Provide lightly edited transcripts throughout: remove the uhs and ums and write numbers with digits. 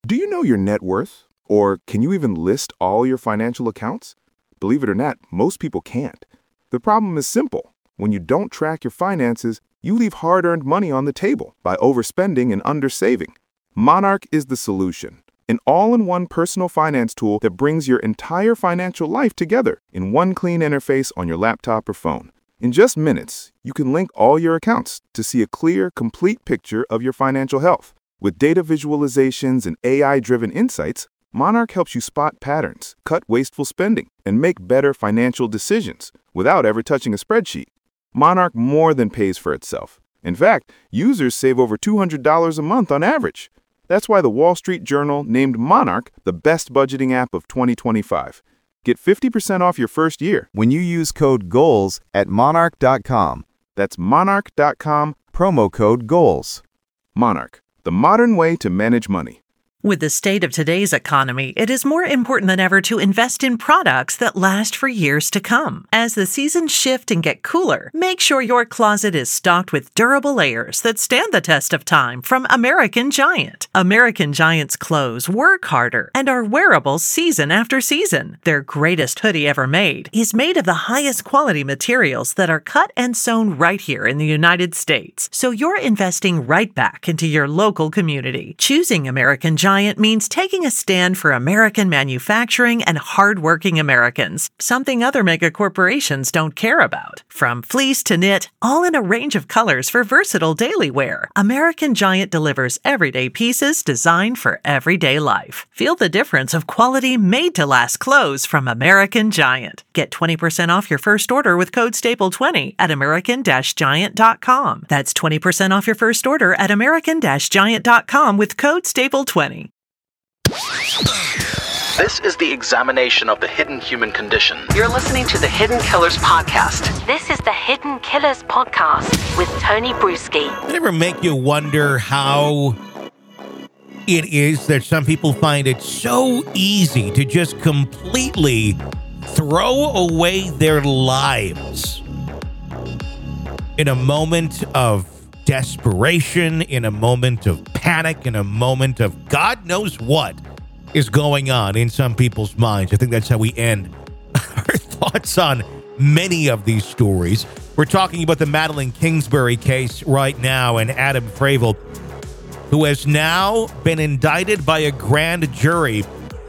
Do you know your net worth? Or can you even list all your financial accounts? Believe it or not, most people can't. The problem is simple. When you don't track your finances, you leave hard-earned money on the table by overspending and undersaving. Monarch is the solution. An all-in-one personal finance tool that brings your entire financial life together in one clean interface on your laptop or phone. In just minutes, you can link all your accounts to see a clear, complete picture of your financial health. With data visualizations and AI-driven insights, Monarch helps you spot patterns, cut wasteful spending, and make better financial decisions without ever touching a spreadsheet. Monarch more than pays for itself. In fact, users save over $200 a month on average. That's why the Wall Street Journal named Monarch the best budgeting app of 2025. Get 50% off your first year when you use code GOALS at monarch.com. That's monarch.com, promo code GOALS. Monarch, the modern way to manage money. With the state of today's economy, it is more important than ever to invest in products that last for years to come. As the seasons shift and get cooler, make sure your closet is stocked with durable layers that stand the test of time from American Giant. American Giant's clothes work harder and are wearable season after season. Their greatest hoodie ever made is made of the highest quality materials that are cut and sewn right here in the United States. So you're investing right back into your local community. Choosing American Giant means taking a stand for American manufacturing and hardworking Americans, something other mega corporations don't care about. From fleece to knit, all in a range of colors for versatile daily wear, American Giant delivers everyday pieces designed for everyday life. Feel the difference of quality made-to-last clothes from American Giant. Get 20% off your first order with code STAPLE20 at american-giant.com. That's 20% off your first order at american-giant.com with code STAPLE20. This is the examination of the hidden human condition. You're listening to the Hidden Killers Podcast. This is the Hidden Killers Podcast with Tony Bruschi. Does it ever make you wonder how it is that some people find it so easy to just completely throw away their lives in a moment of desperation, in a moment of panic, in a moment of God knows what is going on in some people's minds? I think that's how we end our thoughts on many of these stories. We're talking about the Madeleine Kingsbury case right now, and Adam Fravel, who has now been indicted by a grand jury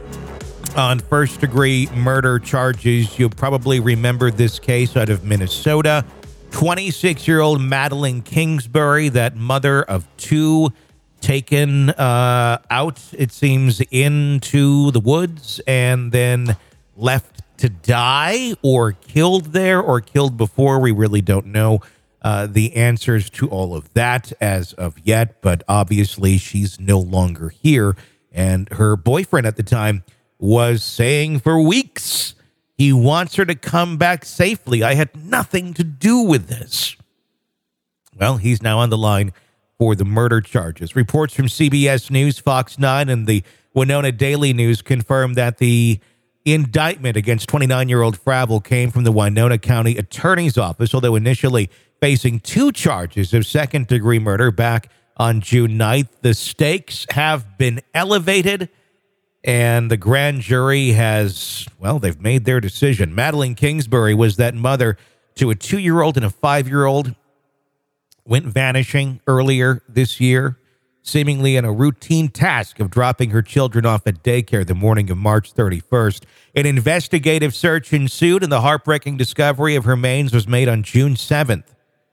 on first-degree murder charges. You'll probably remember this case out of Minnesota. 26-year-old Madeleine Kingsbury, that mother of two, taken out, it seems, into the woods and then left to die, or killed there, or killed before. We really don't know the answers to all of that as of yet, but obviously she's no longer here. And her boyfriend at the time was saying for weeks he wants her to come back safely. I had nothing to do with this. Well, he's now on the line for the murder charges. Reports from CBS News, Fox 9, and the Winona Daily News confirm that the indictment against 29-year-old Fravel came from the Winona County Attorney's Office, although initially facing 2 charges of second-degree murder back on June 9th. The stakes have been elevated, and the grand jury has, well, they've made their decision. Madeleine Kingsbury was that mother to a 2-year-old and a 5-year-old, went vanishing earlier this year, seemingly in a routine task of dropping her children off at daycare the morning of March 31st. An investigative search ensued, and the heartbreaking discovery of her remains was made on June 7th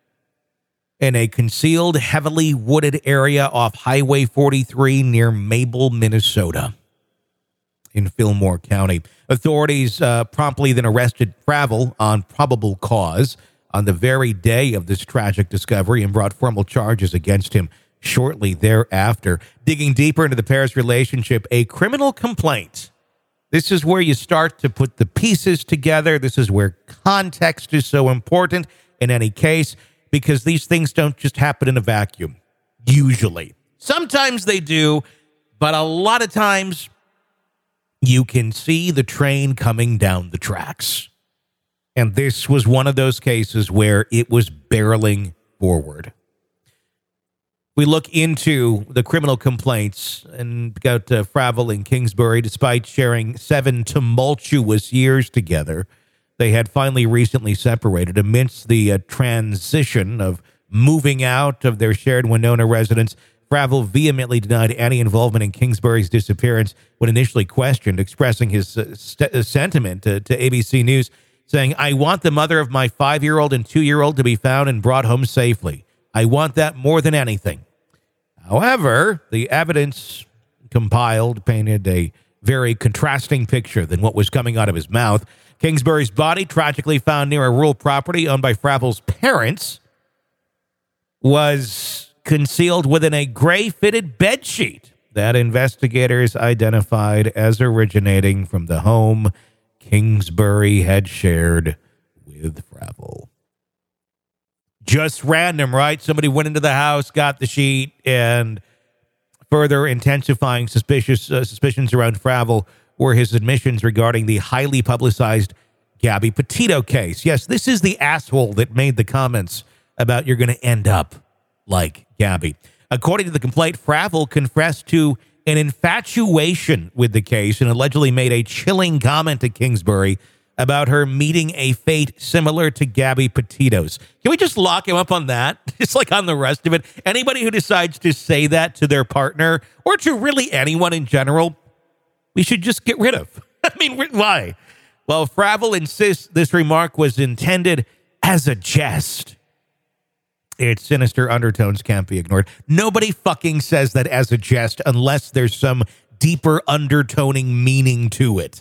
in a concealed, heavily wooded area off Highway 43 near Mabel, Minnesota, in Fillmore County. Authorities promptly then arrested Fravel on probable cause on the very day of this tragic discovery and brought formal charges against him shortly thereafter. Digging deeper into the pair's relationship, a criminal complaint. This is where you start to put the pieces together. This is where context is so important in any case, because these things don't just happen in a vacuum, usually. Sometimes they do, but a lot of times you can see the train coming down the tracks. And this was one of those cases where it was barreling forward. We look into the criminal complaints and got Fravel and Kingsbury, despite sharing 7 tumultuous years together. They had finally recently separated amidst the transition of moving out of their shared Winona residence. Fravel vehemently denied any involvement in Kingsbury's disappearance when initially questioned, expressing his sentiment to ABC News, saying, "I want the mother of my 5-year-old and 2-year-old to be found and brought home safely. I want that more than anything." However, the evidence compiled painted a very contrasting picture than what was coming out of his mouth. Kingsbury's body, tragically found near a rural property owned by Fravel's parents, was concealed within a gray-fitted bedsheet that investigators identified as originating from the home Kingsbury had shared with Fravel. Just random, right? Somebody went into the house, got the sheet, and further intensifying suspicions around Fravel were his admissions regarding the highly publicized Gabby Petito case. Yes, this is the asshole that made the comments about you're going to end up like Gabby. According to the complaint, Fravel confessed to an infatuation with the case and allegedly made a chilling comment to Kingsbury about her meeting a fate similar to Gabby Petito's. Can we just lock him up on that? Just like on the rest of it. Anybody who decides to say that to their partner or to really anyone in general, we should just get rid of. I mean, why? Well, Fravel insists this remark was intended as a jest. Its sinister undertones can't be ignored. Nobody fucking says that as a jest unless there's some deeper undertoning meaning to it.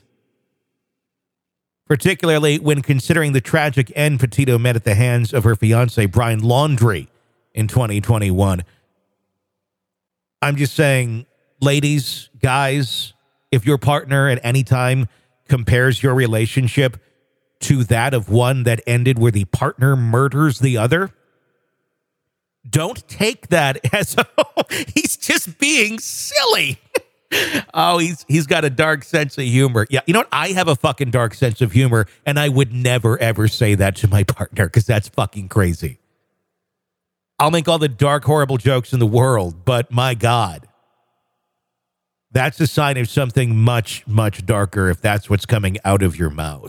Particularly when considering the tragic end Petito met at the hands of her fiancé, Brian Laundrie, in 2021. I'm just saying, ladies, guys, if your partner at any time compares your relationship to that of one that ended where the partner murders the other, don't take that as, he's just being silly. Oh, he's got a dark sense of humor. Yeah, you know what? I have a fucking dark sense of humor, and I would never, ever say that to my partner because that's fucking crazy. I'll make all the dark, horrible jokes in the world, but my God, that's a sign of something much, much darker if that's what's coming out of your mouth.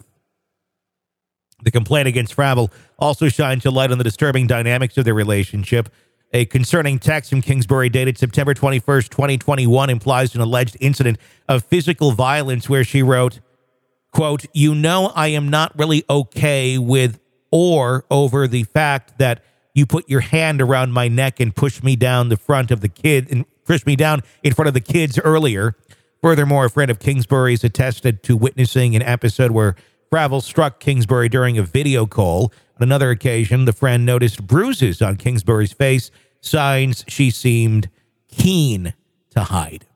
The complaint against Fravel also shines a light on the disturbing dynamics of their relationship. A concerning text from Kingsbury dated September 21st, 2021 implies an alleged incident of physical violence where she wrote, quote, "You know I am not really okay with or over the fact that you put your hand around my neck and pushed me down the front of the kid and pushed me down in front of the kids earlier." Furthermore, a friend of Kingsbury's attested to witnessing an episode where Fravel struck Kingsbury during a video call. On another occasion, the friend noticed bruises on Kingsbury's face, signs she seemed keen to hide.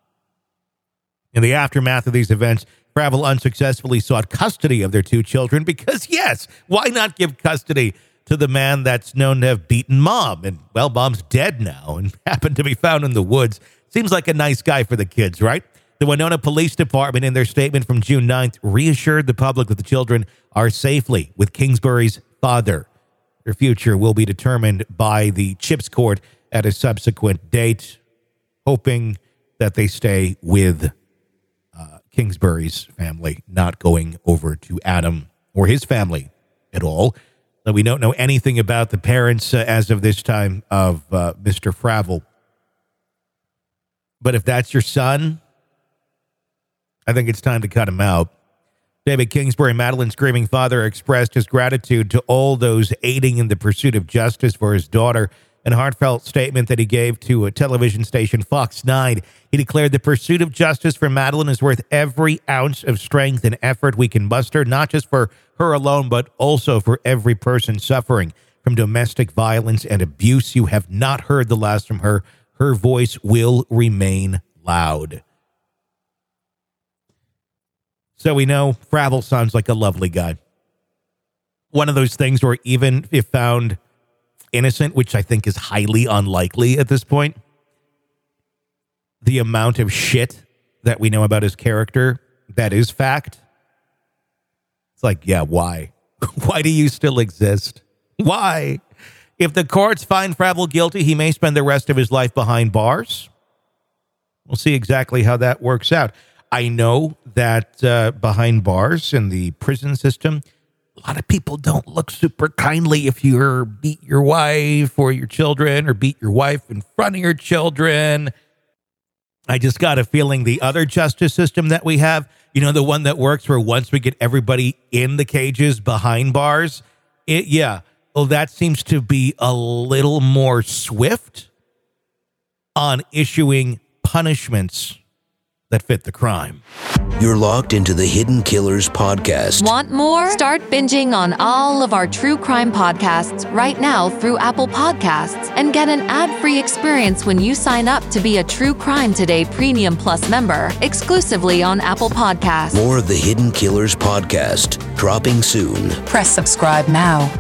In the aftermath of these events, Fravel unsuccessfully sought custody of their 2 children because, yes, why not give custody to the man that's known to have beaten Mom? And, well, Mom's dead now and happened to be found in the woods. Seems like a nice guy for the kids, right? The Winona Police Department, in their statement from June 9th, reassured the public that the children are safely with Kingsbury's father. Their future will be determined by the Chips Court at a subsequent date, hoping that they stay with Kingsbury's family, not going over to Adam or his family at all. Now, we don't know anything about the parents as of this time of Mr. Fravel. But if that's your son, I think it's time to cut him out. David Kingsbury, Madeline's grieving father, expressed his gratitude to all those aiding in the pursuit of justice for his daughter. In a heartfelt statement that he gave to a television station, Fox 9, he declared the pursuit of justice for Madeline is worth every ounce of strength and effort we can muster, not just for her alone, but also for every person suffering from domestic violence and abuse. You have not heard the last from her. Her voice will remain loud. So we know Fravel sounds like a lovely guy. One of those things where even if found innocent, which I think is highly unlikely at this point, the amount of shit that we know about his character, that is fact. It's like, yeah, why? Why do you still exist? Why? If the courts find Fravel guilty, he may spend the rest of his life behind bars. We'll see exactly how that works out. I know that behind bars in the prison system, a lot of people don't look super kindly if you beat your wife or your children or beat your wife in front of your children. I just got a feeling the other justice system that we have, the one that works where once we get everybody in the cages behind bars, that seems to be a little more swift on issuing punishments that fit the crime. You're locked into the Hidden Killers podcast. Want more? Start binging on all of our true crime podcasts right now through Apple Podcasts and get an ad-free experience when you sign up to be a True Crime Today Premium Plus member exclusively on Apple Podcasts. More of the Hidden Killers podcast dropping soon. Press subscribe now.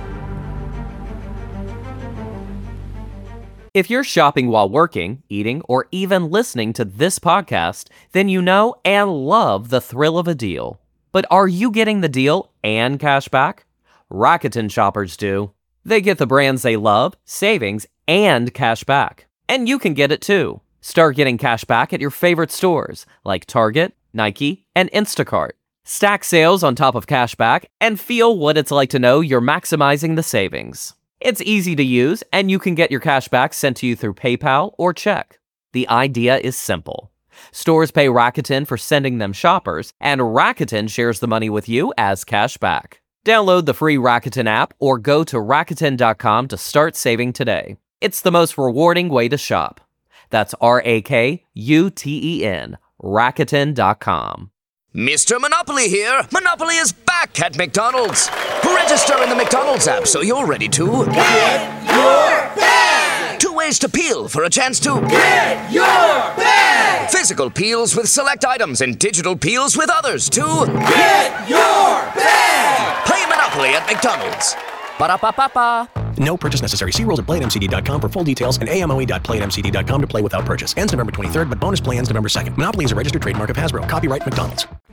If you're shopping while working, eating, or even listening to this podcast, then you know and love the thrill of a deal. But are you getting the deal and cash back? Rakuten shoppers do. They get the brands they love, savings, and cash back. And you can get it too. Start getting cash back at your favorite stores like Target, Nike, and Instacart. Stack sales on top of cash back and feel what it's like to know you're maximizing the savings. It's easy to use, and you can get your cash back sent to you through PayPal or check. The idea is simple. Stores pay Rakuten for sending them shoppers, and Rakuten shares the money with you as cash back. Download the free Rakuten app or go to Rakuten.com to start saving today. It's the most rewarding way to shop. That's Rakuten, Rakuten.com. Mr. Monopoly here. Monopoly is back at McDonald's. Register in the McDonald's app so you're ready to get your bag. 2 ways to peel for a chance to get your bag. Physical peels with select items and digital peels with others to get your bag. Play Monopoly at McDonald's. Ba-da-ba-ba-ba. No purchase necessary. See rules at playatmcd.com for full details and amoe.playatmcd.com to play without purchase. Ends November 23rd, but bonus play ends November 2nd. Monopoly is a registered trademark of Hasbro. Copyright McDonald's.